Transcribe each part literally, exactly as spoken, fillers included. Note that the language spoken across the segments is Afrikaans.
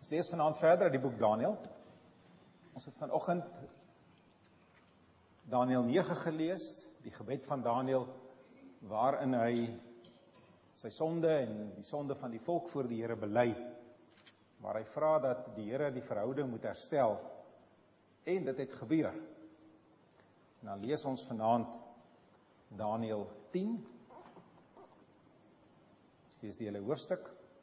Ons lees vanaand verder uit die boek Daniël. Ons het vanoggend Daniël nege gelees, die gebed van Daniël, waarin hy sy sonde en die sonde van die volk voor die Here bely, waar hy vra dat die Here die verhouding moet herstel, en dit het gebeur. En dan lees ons vanaand Daniël tien, ons lees die hele hoofstuk.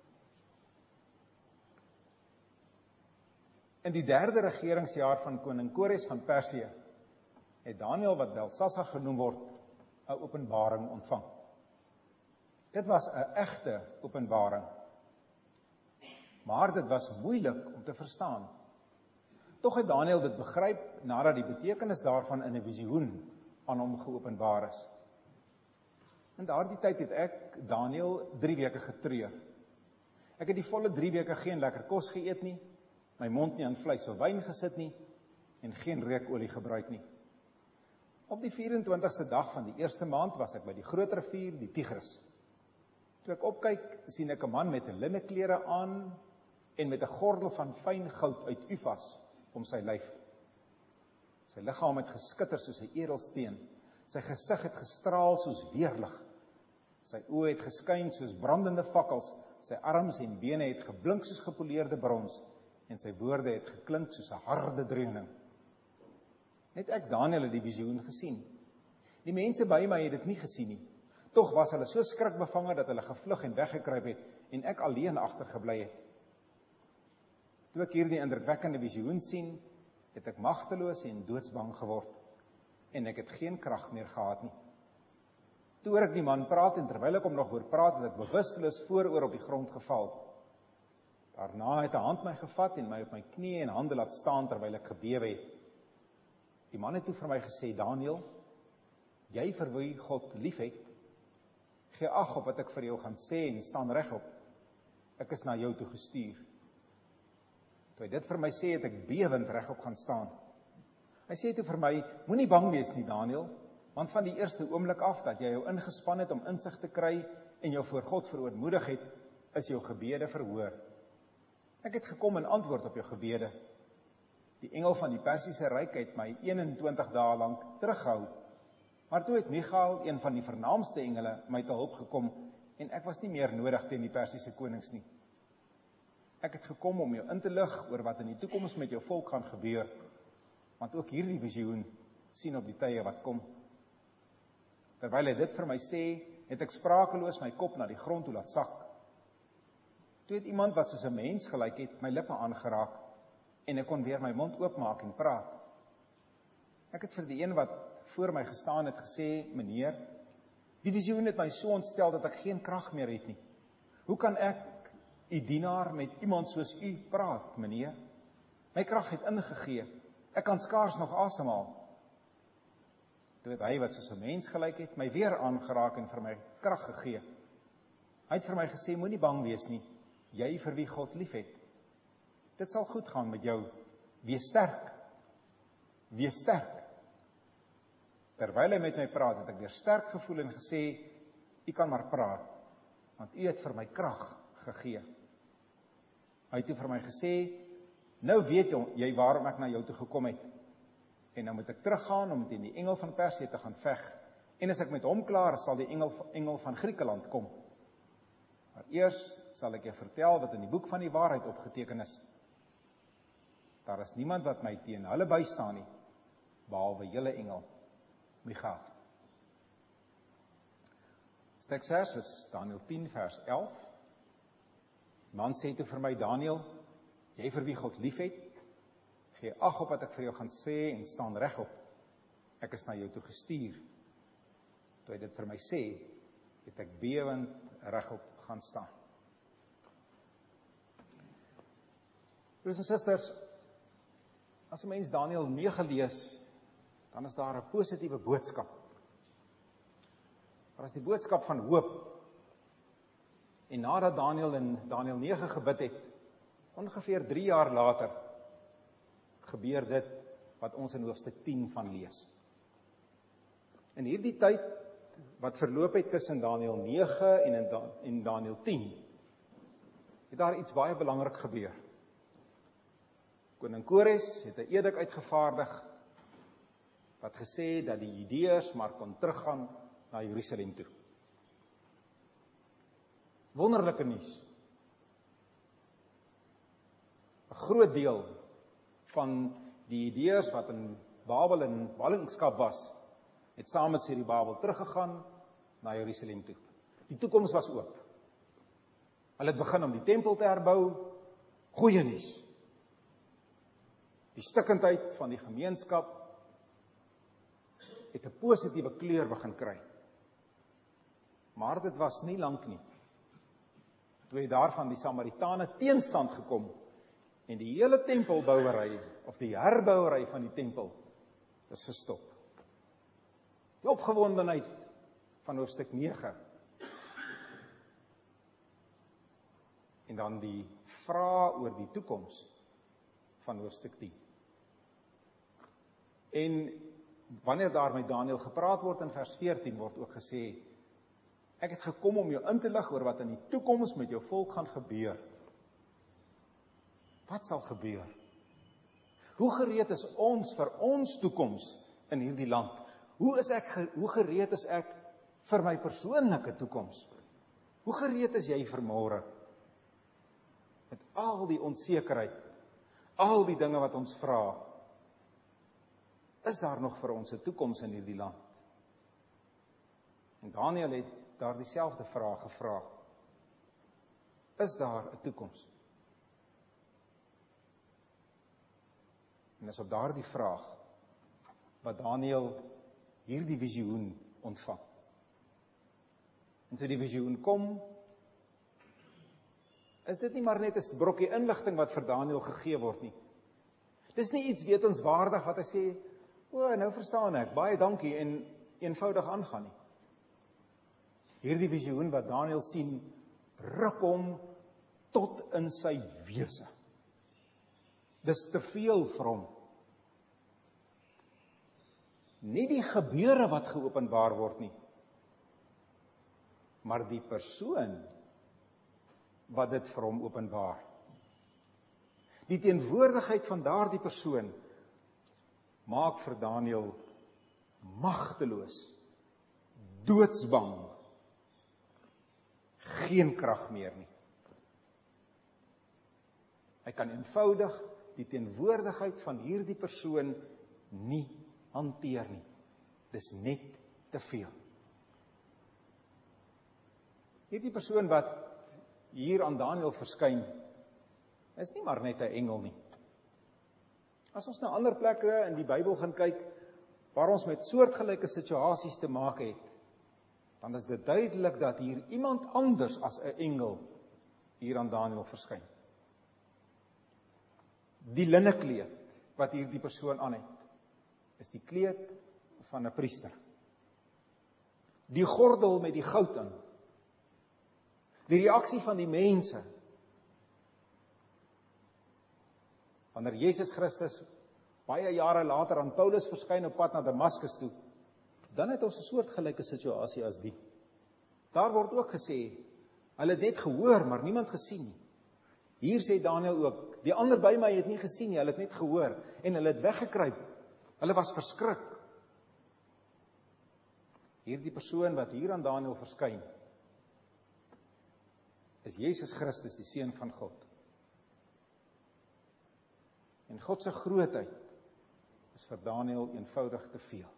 In die derde regeringsjaar van koning Kores van Persië, het Daniël, wat Belsasar genoem word, 'n openbaring ontvang. Dit was 'n egte openbaring, maar dit was moeilik om te verstaan. Tog het Daniël dit begryp, nadat die betekenis daarvan in 'n visioen aan hom geopenbaar is. In daardie tyd het ek, Daniël, drie weke getreur. Ek het die volle drie weke geen lekker kos geëet nie, my mond nie aan vleis of wyn gesit nie, en geen reukolie gebruik nie. Op die vyf en twintigste dag van die eerste maand was ek by die groot rivier, die Tigris. Toe ek opkyk, sien ek 'n man met 'n linneklere aan, en met 'n gordel van fyn goud uit Ufas om sy lyf. Sy liggaam het geskitter soos 'n edelsteen, sy gesig het gestraal soos weerlig, sy oë het geskyn soos brandende fakkels, sy arms en bene het geblink soos gepoleerde brons, en sy woorde het geklink soos 'n harde dreuning. Net ek, Daniël, het die visioen gesien. Die mense by my het dit nie gesien nie. Tog was hulle so skrikbevange dat hulle gevlug en weggekruip het, en ek alleen agtergebly het. Toe ek hierdie indrukwekkende visioen sien, het ek magteloos en doodsbang geword, en ek het geen krag meer gehad nie. Toe hoor ek die man praat, en terwyl ek hom nog hoor praat, het ek bewusteloos vooroor op die grond geval. Daarna het 'n hand my gevat en my op my knieë en hande laat staan terwyl ek gebewe het. Die man het toe vir my gesê, Daniël, jy vir wie God liefhet, gee ag op wat ek vir jou gaan sê en staan regop. Ek is na jou toe gestuur. Toe hy dit vir my sê, het ek bewend regop gaan staan. Hy sê toe vir my, moenie bang wees nie, Daniël, want van die eerste oomblik af dat jy jou ingespan het om insig te kry en jou voor God verootmoedig het, is jou gebede verhoor. Ek het gekom in antwoord op jou gebede. Die engel van die Persiese ryk het my een en twintig dae lank teruggehou, maar toe het Michael, een van die vernaamste engele, my te hulp gekom, en ek was nie meer nodig teen die Persiese konings nie. Ek het gekom om jou in te lig oor wat in die toekoms met jou volk gaan gebeur, want ook hierdie visioen sien op die tye wat kom. Terwyl hy dit vir my sê, het ek sprakeloos my kop na die grond toe laat sak. Toe het iemand wat soos 'n mens gelyk het, my lippe aangeraak, en ek kon weer my mond oopmaak en praat. Ek het vir die een wat voor my gestaan het gesê, meneer, die visioen het my so ontstel dat ek geen krag meer het nie. Hoe kan ek, u dienaar, met iemand soos u praat, meneer? My krag het ingegee, ek kan skaars nog asemhaal. Toe het hy wat soos 'n mens gelyk het, my weer aangeraak en vir my krag gegee. Hy het vir my gesê, moenie bang wees nie, jy vir wie God liefhet. Dit sal goed gaan met jou, wees sterk, wees sterk. Terwyl hy met my praat, het ek weer sterk gevoel en gesê, u kan maar praat, want u het vir my krag gegee. Hy het toe vir my gesê, nou weet jy waarom ek na jou toe gekom het, en nou moet ek teruggaan om teen die engel van Persië te gaan veg, en as ek met hom klaar, sal die engel, engel van Griekeland kom. Maar eers sal ek jou vertel wat in die boek van die waarheid opgeteken is. Daar is niemand wat my teen hulle bystaan nie, behalwe julle engel, Michael. Teksvers is Daniël tien vers elf. Die man sê toe vir my, Daniël, jy vir wie God liefhet, gee ag op wat ek vir jou gaan sê en staan regop. Ek is na jou toe gestuur. Toe hy dit vir my sê, het ek bewend regop gaan staan. Broers en susters, as 'n mens Daniël nege lees, dan is daar 'n positiewe boodskap. Daar is die boodskap van hoop. En nadat Daniël in Daniël nege gebid het, ongeveer drie jaar later, gebeur dit wat ons in hoofstuk tien van lees. In hierdie tyd, wat verloop het tussen Daniël nege en in Daniël tien, het daar iets baie belangrik gebeur. Koning Kores het 'n edik uitgevaardig wat gesê dat die Judeërs maar kon teruggaan na Jerusalem toe. Wonderlike nuus. 'n Groot deel van die Judeërs wat in Babel in ballingskap was, het saam met Serubabel teruggegaan na Jerusalem toe. Die toekoms was oop. Hulle het begin om die tempel te herbou. Goeie nuus. Die stikkindheid van die gemeenskap het 'n positiewe kleur begin kry. Maar dit was nie lank nie. Toe het daarvan die Samaritane teenstand gekom en die hele tempelbouery of die herbouery van die tempel is gestop. Die opgewondenheid van hoofstuk nege en dan die vrae oor die toekoms van hoofstuk tien. En wanneer daar met Daniël gepraat word in vers veertien word ook gesê, ek het gekom om jou in te lig oor wat in die toekoms met jou volk gaan gebeur. Wat sal gebeur? Hoe gereed is ons vir ons toekoms in hierdie land? Hoe is ek hoe gereed is ek vir my persoonlike toekoms? Hoe gereed is jy vir môre? Met al die onsekerheid, al die dinge wat ons vra, is daar nog vir ons 'n toekoms in hierdie land? En Daniël het daar dieselfde vraag gevra. Is daar 'n toekoms? En is op daardie vraag wat Daniël hierdie visioen ontvang. En toe die visioen kom, is dit nie maar net 'n brokkie inligting wat vir Daniël gegee word nie. Dis nie iets wetenswaardig wat hy sê, o, nou verstaan ek, baie dankie en eenvoudig aangaan nie. Hierdie visioen wat Daniël sien, ruk hom tot in sy wese. Dis te veel vir hom. Nie die gebeure wat geopenbaar word nie, maar die persoon wat dit vir hom openbaar. Die teenwoordigheid van daardie persoon maak vir Daniël magteloos, doodsbang, geen krag meer nie. Hy kan eenvoudig die teenwoordigheid van hierdie persoon nie hanteer nie. Dis net te veel. Hierdie persoon wat hier aan Daniël verskyn, is nie maar net 'n engel nie. As ons na ander plekke in die Bybel gaan kyk, waar ons met soortgelyke situasies te maak het, dan is dit duidelik dat hier iemand anders as 'n engel hier aan Daniël verskyn. Die linnekleed wat hier die persoon aan het, is die kleed van 'n priester. Die gordel met die goud in. Die reaksie van die mense. Wanneer Jesus Christus baie jare later aan Paulus verskyn op pad na Damaskus toe, dan het ons 'n soortgelyke situasie as die. Daar word ook gesê, hulle het net gehoor, maar niemand gesien nie. Hier sê Daniël ook, die ander by my het nie gesien nie, hulle het net gehoor, en hulle het weggekruip. Hulle was verskrik. Hierdie persoon wat hier aan Daniël verskyn, is Jesus Christus, die Seun van God. En God se grootheid is vir Daniël eenvoudig te veel.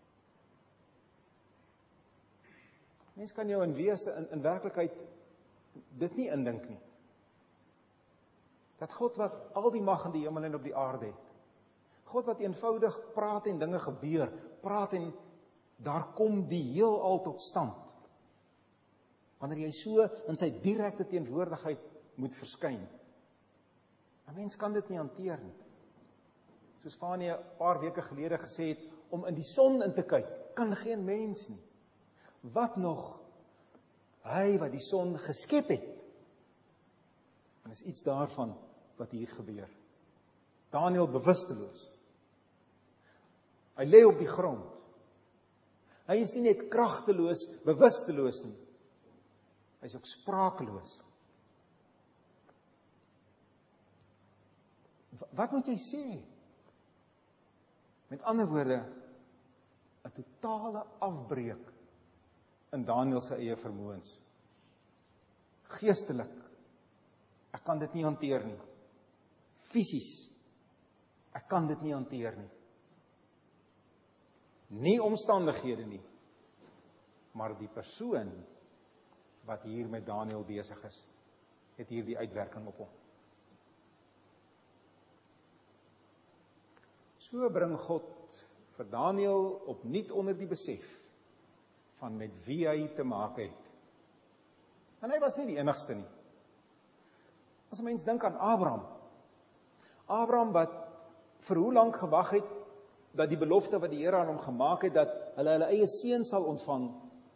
Mens kan jou in wese, in, in werklikheid, dit nie indink nie. Dat God wat al die mag in die hemel en op die aarde het, God wat eenvoudig praat en dinge gebeur, praat en daar kom die heelal tot stand. Wanneer jy so in sy direkte teenwoordigheid moet verskyn. 'n Mens kan dit nie hanteer nie. Soos Fanie 'n paar weke gelede gesê het, om in die son in te kyk, kan geen mens nie. Wat nog hy wat die son geskep het. En is iets daarvan wat hier gebeur. Daniël bewusteloos. Hy lê op die grond. Hy is nie net kragteloos, bewusteloos nie. Hy is ook sprakeloos. Wat moet jy sê? Met ander woorde, 'n totale afbreek in Daniël se eie vermoëns. Geestelik, ek kan dit nie hanteer nie. Fisies, ek kan dit nie hanteer nie. Nie omstandighede nie, maar die persoon wat hier met Daniël besig is, het hier die uitwerking op hom. So bring God vir Daniël opnuut onder die besef van met wie hy te maak het. En hy was nie die enigste nie. As 'n mens dink aan Abraham. Abraham wat vir hoe lank gewag het dat die belofte wat die Here aan hom gemaak het dat hulle hulle eie seun sal ontvang.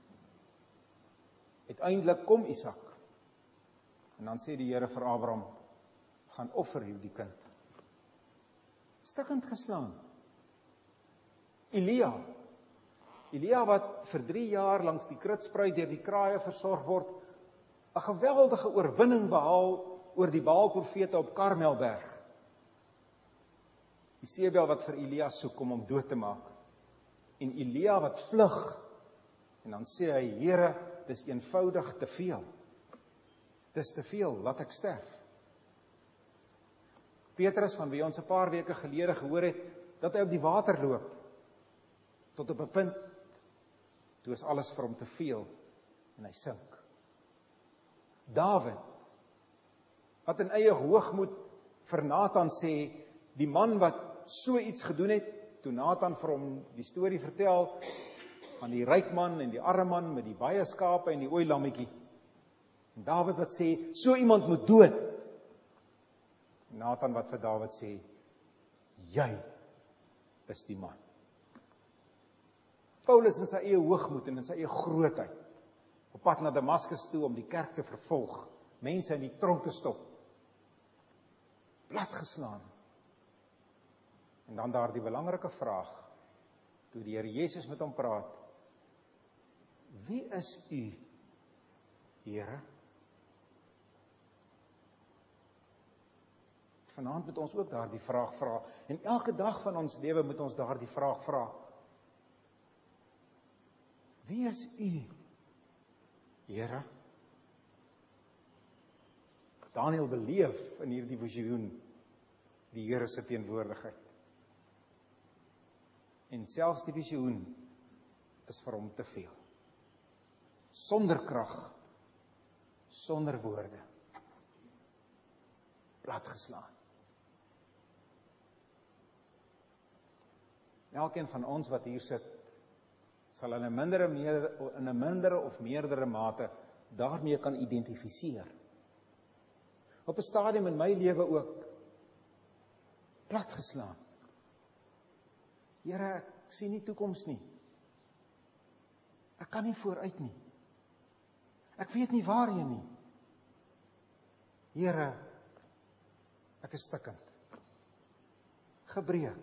Uiteindelik kom Isak. En dan sê die Here vir Abraham, gaan offer hierdie kind. Stikkend geslaan. Elia. Elia wat vir drie jaar langs die kritspruit deur die kraaie versorg word, 'n geweldige oorwinning behaal oor die Baal-profete op Karmelberg. Isebel wat vir Elia soek om hom dood te maak. En Elia wat vlug. En dan sê hy, Here, dis eenvoudig te veel. Dis te veel, laat ek sterf. Petrus, van wie ons 'n paar weke gelede gehoor het, dat hy op die water loop, tot op 'n punt, toe is alles vir hom te veel, en hy sink. Dawid, wat in eie hoogmoed vir Nathan sê, die man wat so iets gedoen het, toe Nathan vir hom die storie vertel, van die ryk man en die arme man, met die baie skape en die ooilammetjie. En Dawid wat sê, so iemand moet dood. Nathan wat vir Dawid sê, jy is die man. Paulus in sy eie hoogmoed en in sy eie grootheid, op pad na Damaskus toe om die kerk te vervolg, mense in die tronk te stop, platgeslaan. En dan daar die belangrike vraag, toe die Here Jesus met hom praat, wie is u, Here? Vanaand moet ons ook daardie vraag vra, en elke dag van ons lewe moet ons daardie vraag vra. Wie is u, Here? Daniël beleef in hierdie visioen die Here se teenwoordigheid. En selfs die visioen is vir hom te veel. Sonder krag, sonder woorde, platgeslaan. Elkeen van ons wat hier sit, sal in 'n mindere, meer, in 'n mindere of meerdere mate daarmee kan identifiseer. Op 'n stadium in my lewe ook, platgeslaan. Here, ek sien nie toekoms nie. Ek kan nie vooruit nie. Ek weet nie waarheen nie. Here, ek is stikkend. Gebreek.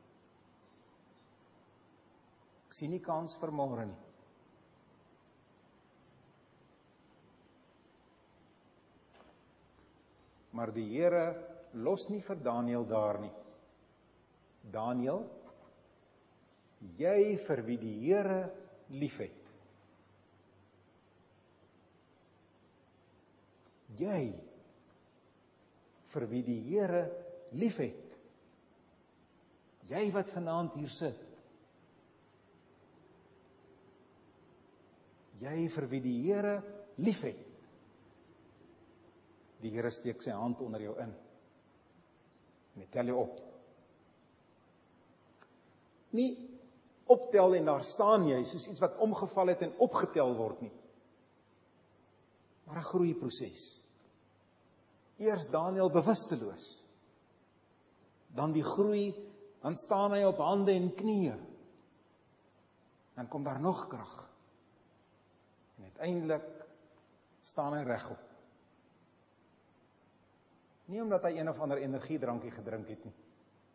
Ek sien nie kans vir môre nie. Maar die Here los nie vir Daniël daar nie. Daniël, jy vir wie die Here liefhet. Jy vir wie die Here liefhet. Jy wat vanaand hier sit. Jy vir wie die Here liefhet. Die Here steek sy hand onder jou in. En hy tel jou op. Nie optel en daar staan jy, soos iets wat omgeval het en opgetel word nie. Maar 'n groeiproses. Eers Daniël bewusteloos. Dan die groei, dan staan hy op hande en knieë. Dan kom daar nog krag. En uiteindelik staan hy regop. Nie omdat hy een of ander energiedrankie gedrink het nie.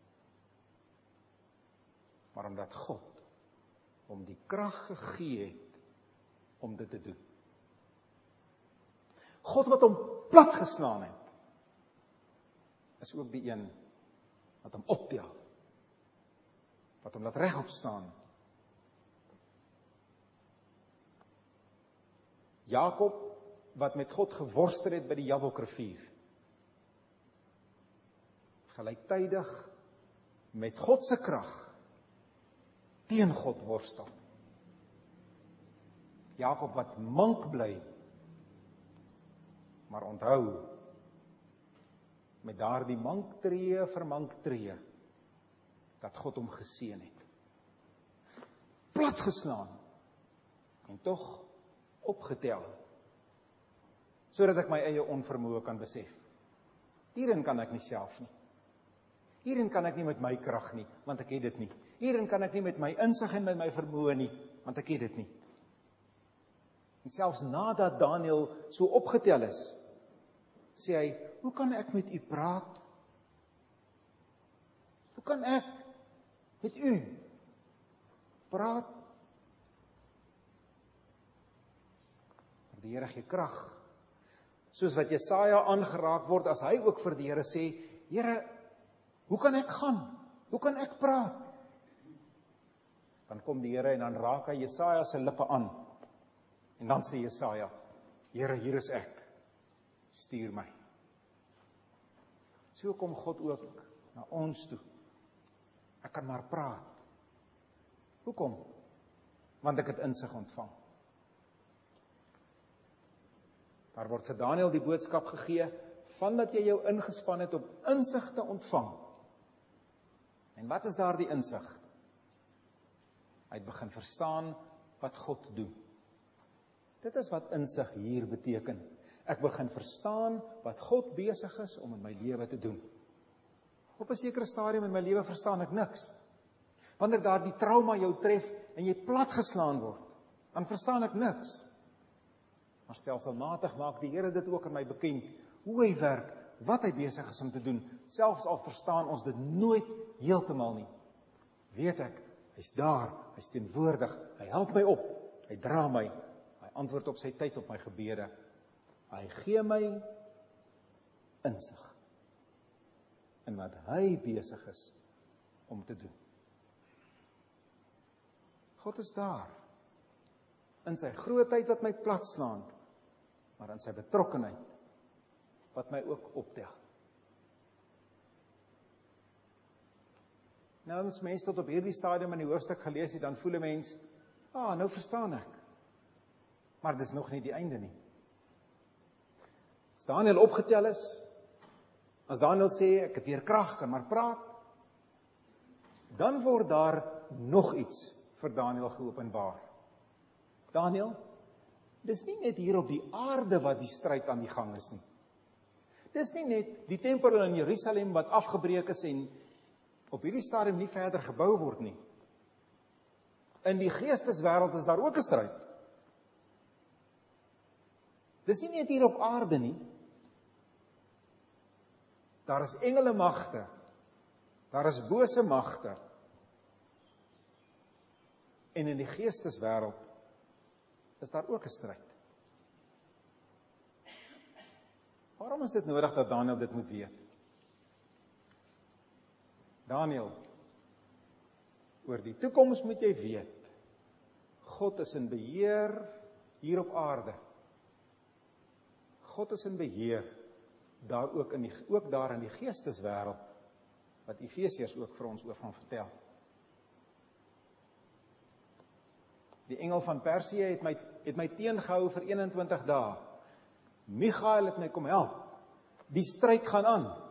Maar omdat God hom die krag gegee het om dit te doen. God wat hom platgeslaan het, is ook die een wat hom optel, wat hom laat regop staan. Jakob, wat met God geworstel het by die Jabokrivier, gelyktydig met God se krag teen God worstel. Jakob wat mank bly, maar onthou, met daardie manktree vir manktree, dat God hom geseën het. Platgeslaan, en tog opgetel, sodat ek my eie onvermoë kan besef. Hierin kan ek nie self nie. Hierin kan ek nie met my krag nie, want ek het dit nie. Hierin kan ek nie met my insig en met my vermoë nie, want ek het dit nie. En selfs nadat Daniël so opgetel is, sê hy, hoe kan ek met u praat? Hoe kan ek met u praat? Maar die Here gee krag. Soos wat Jesaja aangeraak word, as hy ook vir die Here sê, Here, hoe kan ek gaan? Hoe kan ek praat? Dan kom die Here en dan raak hy Jesaja se lippe aan. En dan sê Jesaja, Here, hier is ek. Stuur my. So kom God ook na ons toe. Ek kan maar praat. Hoekom? Want ek het insig ontvang. Daar word vir Daniël die boodskap gegee, vandat jy jou ingespan het om insig te ontvang. En wat is daar die insig? Hy het begin verstaan wat God doen. Dit is wat insig hier beteken. Ek begin verstaan wat God besig is om in my lewe te doen. Op 'n sekere stadium in my lewe verstaan ek niks. Wanneer daar die trauma jou tref en jy platgeslaan word, dan verstaan ek niks. Maar stelselmatig maak die Here dit ook aan my bekend, hoe hy werk, wat hy besig is om te doen, selfs al verstaan ons dit nooit heeltemal nie. Weet ek, hy's daar, hy's teenwoordig, hy help my op, hy dra my, hy antwoord op sy tyd op my gebede, hy gee my insig in wat hy besig is om te doen. God is daar, in sy grootheid wat my platslaan, maar in sy betrokkenheid wat my ook optel. Nou as mens tot op hierdie stadium in die hoofstuk gelees het, dan voel 'n mens, ah, nou verstaan ek. Maar dis nog nie die einde nie. As Daniël opgetel is, as Daniël sê, ek het weer krag, kan maar praat, dan word daar nog iets vir Daniël geopenbaar. Daniël, dis nie net hier op die aarde wat die stryd aan die gang is nie. Dis nie net die tempel in Jerusalem wat afgebreek is en op hierdie stadium nie verder gebou word nie. In die geesteswêreld is daar ook 'n stryd. Dis nie net hier op aarde nie. Daar is engele magte. Daar is bose magte. En in die geesteswêreld is daar ook 'n stryd. Waarom is dit nodig dat Daniël dit moet weet? Daniël, oor die toekoms moet jy weet, God is in beheer hier op aarde. God is in beheer, daar ook, in die, ook daar in die geesteswêreld, wat Efesiërs ook vir ons oor van vertel. Die engel van Persië het my, het my teengehou vir eenentwintig dae. Michael het my kom help. Die stryd gaan aan.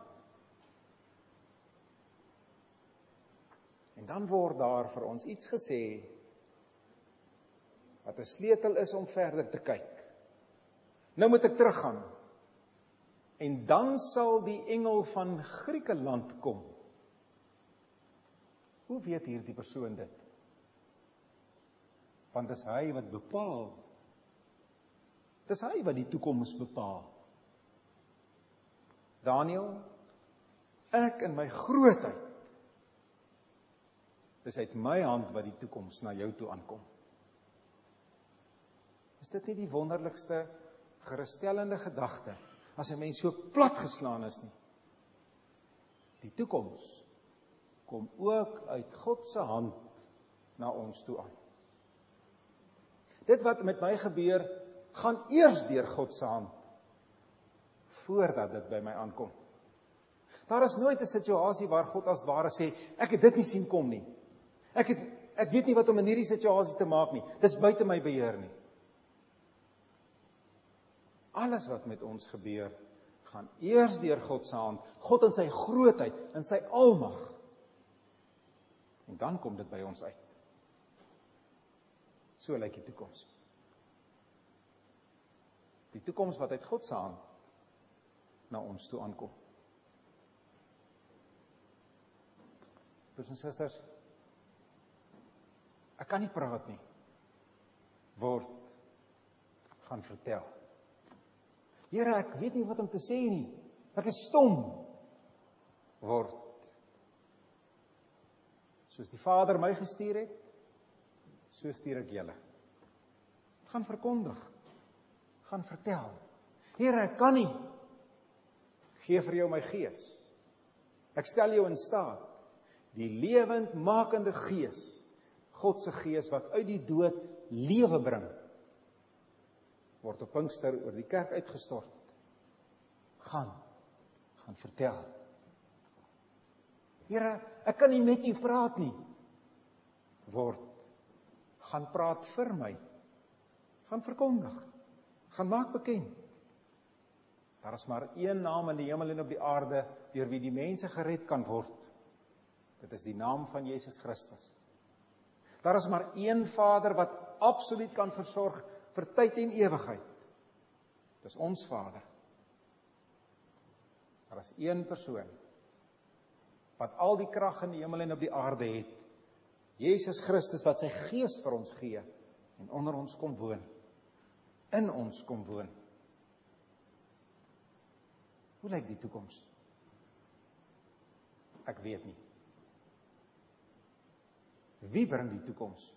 En dan word daar vir ons iets gesê, wat 'n sleutel is om verder te kyk. Nou moet ek teruggaan. En dan sal die engel van Griekeland kom. Hoe weet hierdie persoon dit? Want dis hy wat bepaal. Dis hy wat die toekoms bepaal. Daniël, ek in my grootheid, dis uit my hand wat die toekoms na jou toe aankom. Is dit nie die wonderlikste, gerusstellende gedagte, as 'n mens so platgeslaan is nie? Die toekoms kom ook uit God se hand na ons toe aan. Dit wat met my gebeur, gaan eers deur God se hand, voordat dit by my aankom. Daar is nooit 'n situasie waar God as ware sê, ek het dit nie sien kom nie. Ek het, ek weet nie wat om in hierdie situasie te maak nie. Dis buite my beheer nie. Alles wat met ons gebeur, gaan eers deur God se hand, God in sy grootheid, in sy almag. En dan kom dit by ons uit. So lyk die toekoms. Die toekoms wat uit God se hand na ons toe aankom. Broers en susters, ek kan nie praat nie. Word, gaan vertel. Here, ek weet nie wat om te sê nie. Ek is stom. Word. Soos die Vader my gestuur het, so stuur ek julle. Gaan verkondig. Gaan vertel. Here, ek kan nie. Gee vir jou my gees. Ek stel jou in staat. Die lewendmakende gees, God se gees wat uit die dood lewe bring, word op Pinkster oor die kerk uitgestort. Gaan, gaan vertel. Here, ek kan nie met u praat nie. Word, gaan praat vir my. Gaan verkondig. Gaan maak bekend. Daar is maar een naam in die hemel en op die aarde, deur wie die mense gered kan word. Dit is die naam van Jesus Christus. Daar is maar een Vader wat absoluut kan versorg vir tyd en ewigheid. Dit is ons Vader. Daar is een persoon wat al die krag in die hemel en op die aarde het. Jesus Christus wat sy gees vir ons gee en onder ons kom woon. In ons kom woon. Hoe lyk die toekoms? Ek weet nie. Wie bring die toekoms?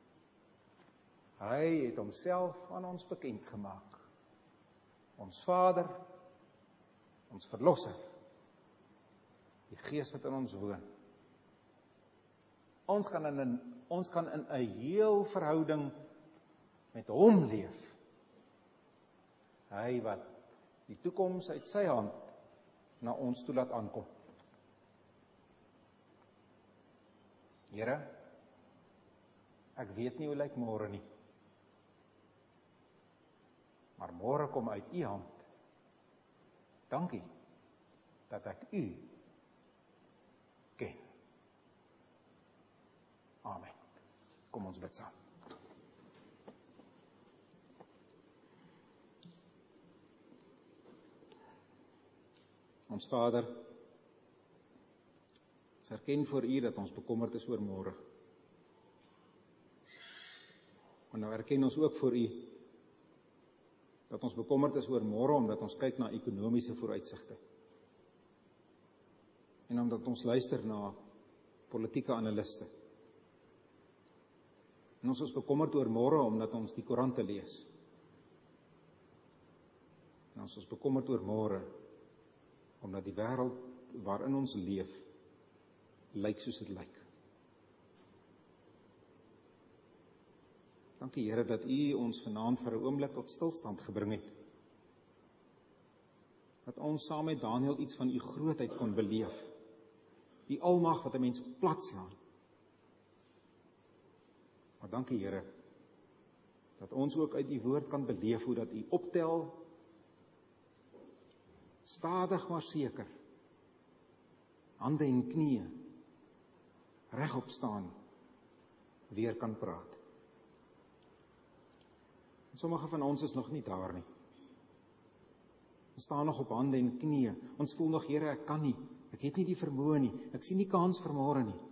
Hy het homself aan ons bekend gemaak. Ons Vader, ons Verlosser, die Gees wat in ons woon. Ons kan in 'n ons kan in 'n heel verhouding met hom leef. Hy wat die toekoms uit sy hand na ons toe laat aankom. Here, ek weet nie hoe lyk môre nie. Maar môre kom uit u hand. Dankie dat ek u ken. Amen. Kom ons bid saam. Ons Vader, ons erken voor u dat ons bekommerd is oor môre. En nou erken ons ook voor u dat ons bekommerd is oor môre omdat ons kyk na ekonomiese vooruitsigte. En omdat ons luister na politieke analiste. En ons is bekommerd oor môre omdat ons die koerante lees. En ons is bekommerd oor môre omdat die wêreld waarin ons leef lyk soos dit lyk. Dankie Here dat u ons vanaand vir 'n oomblik tot stilstand gebring het. Dat ons saam met Daniël iets van u grootheid kon beleef. Die almag wat 'n mens platslaan. Maar dankie Here dat ons ook uit u woord kan beleef hoe dat u optel, stadig maar seker, hande en knieë, regop staan, weer kan praat. En sommige van ons is nog nie daar nie. Ons staan nog op hande en knieë. Ons voel nog, Here, ek kan nie. Ek het nie die vermoë nie. Ek sien nie kans vir môre nie.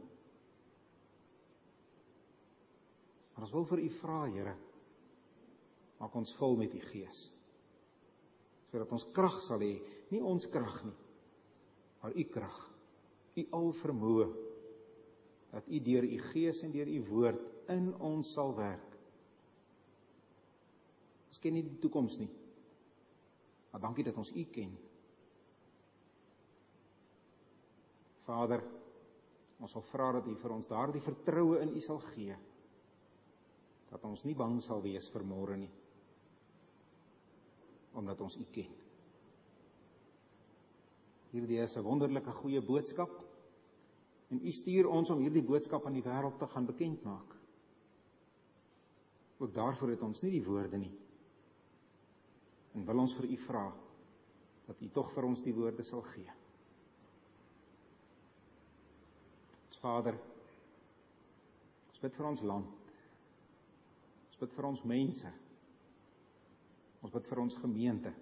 Maar ons wil vir u vra, Here, maak ons vol met u Gees. Sodat ons krag sal hê, nie ons krag nie, maar u krag, u al vermoë, dat u deur u Gees en deur u woord in ons sal werk. Ons ken nie die toekoms nie, maar dankie dat ons u ken. Vader, Ons wil vra dat U vir ons daardie vertroue in U sal gee, dat ons nie bang sal wees vir môre nie, omdat ons U ken. Hierdie is 'n wonderlike goeie boodskap, en U stuur ons om hierdie boodskap aan die wêreld te gaan bekend maak. Ook daarvoor het ons nie die woorde nie, en wil ons vir U vra, dat U tog vir ons die woorde sal gee. Ons Vader, ons bid vir ons land, ons bid vir ons mense, ons bid vir ons gemeente,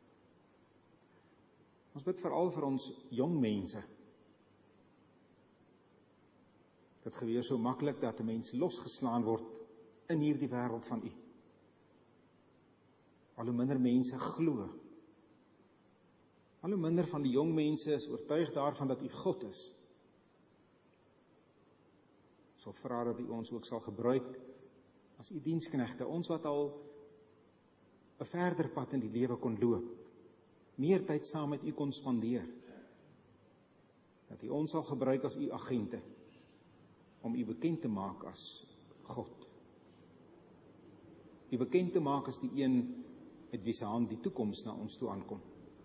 ons bid veral vir ons jong mense. Dit gebeur so maklik dat 'n mens losgeslaan word in hierdie wêreld van U. Al hoe minder mense glo. Al hoe minder van die jong mense is oortuig daarvan dat U God is. Ons sal vra dat U ons ook sal gebruik as U diensknegte, ons wat al 'n verder pad in die lewe kon loop, meer tyd saam met U kon spandeer, dat U ons sal gebruik as U agente, om U bekend te maak as God. U bekend te maak as die een met wie se hand die toekoms na ons toe aankom.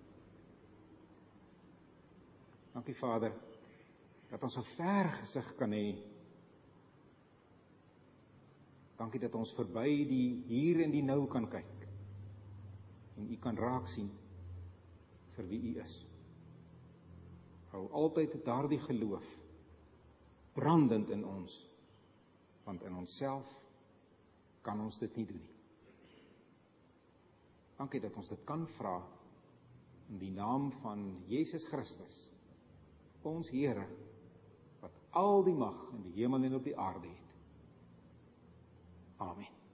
Dankie Vader, dat ons 'n ver gesig kan hê. Dankie dat ons verby die hier en die nou kan kyk, en U kan raak sien vir wie U is. Hou altyd daardie geloof brandend in ons, want in onsself kan ons dit nie doen nie. Dankie dat ons dit kan vra in die naam van Jesus Christus, ons Here, wat al die mag in die hemel en op die aarde het. Amen.